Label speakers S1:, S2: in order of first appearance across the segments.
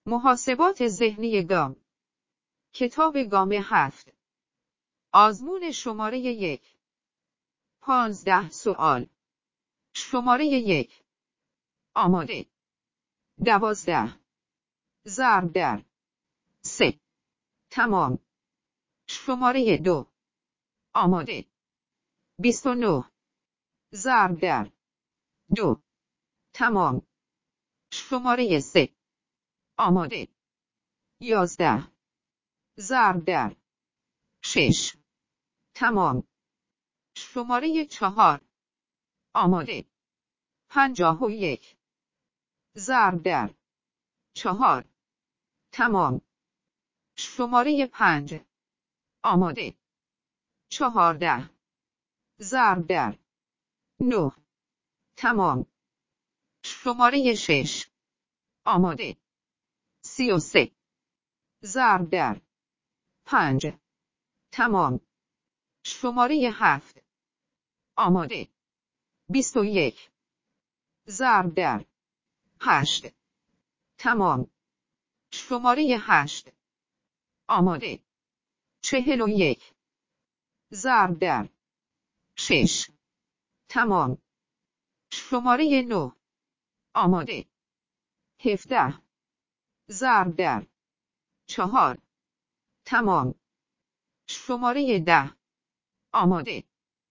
S1: محاسبات ذهنی گام. کتاب گام 7. آزمون شماره 1. 15 سوال. شماره 1. آماده. 12. ضرب در 3. تمام. شماره 2. آماده. 29. ضرب در 2. تمام. شماره 3. آماده. 11. ضرب در 6. تمام. شماره 4. آماده. 51. ضرب در 4. تمام. شماره 5. آماده. 14. ضرب در 9. تمام. شماره 6. آماده. 33. ضرب در 5. تمام. شماره 7. آماده. 21. ضرب در 8. تمام. شماره 8. آماده. 41. ضرب در 6. تمام. شماره 9. آماده. 17. ضرب در 4. تمام. شماره 10. آماده.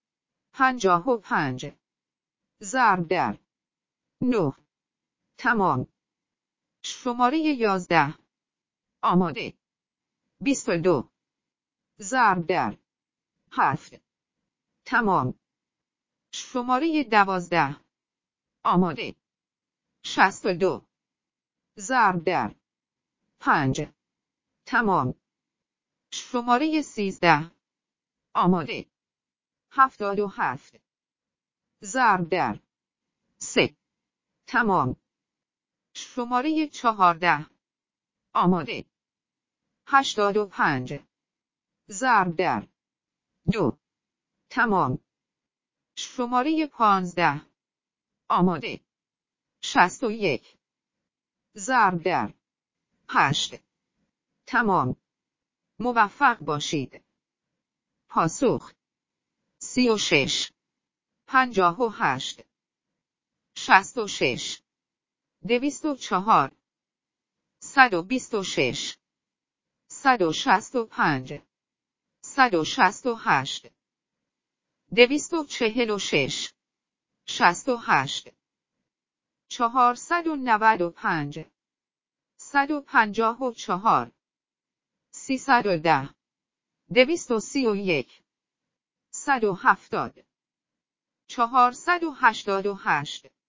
S1: 55. ضرب در 9. تمام. شماره 11. آماده. 22. ضرب در 7. تمام. شماره 12. آماده. 62. ضرب در 5. تمام. شماره 13. آماده. 77. ضرب در 3. تمام. شماره 14. آماده. 85. ضرب در 2. تمام. شماره 15. آماده. 61. ضرب در 8. تمام. موفق باشید. پاسخ: 36. 58. 66. 204. 126. 165. 168. 246. 68. 495. 154. 310. 231. 170. 488.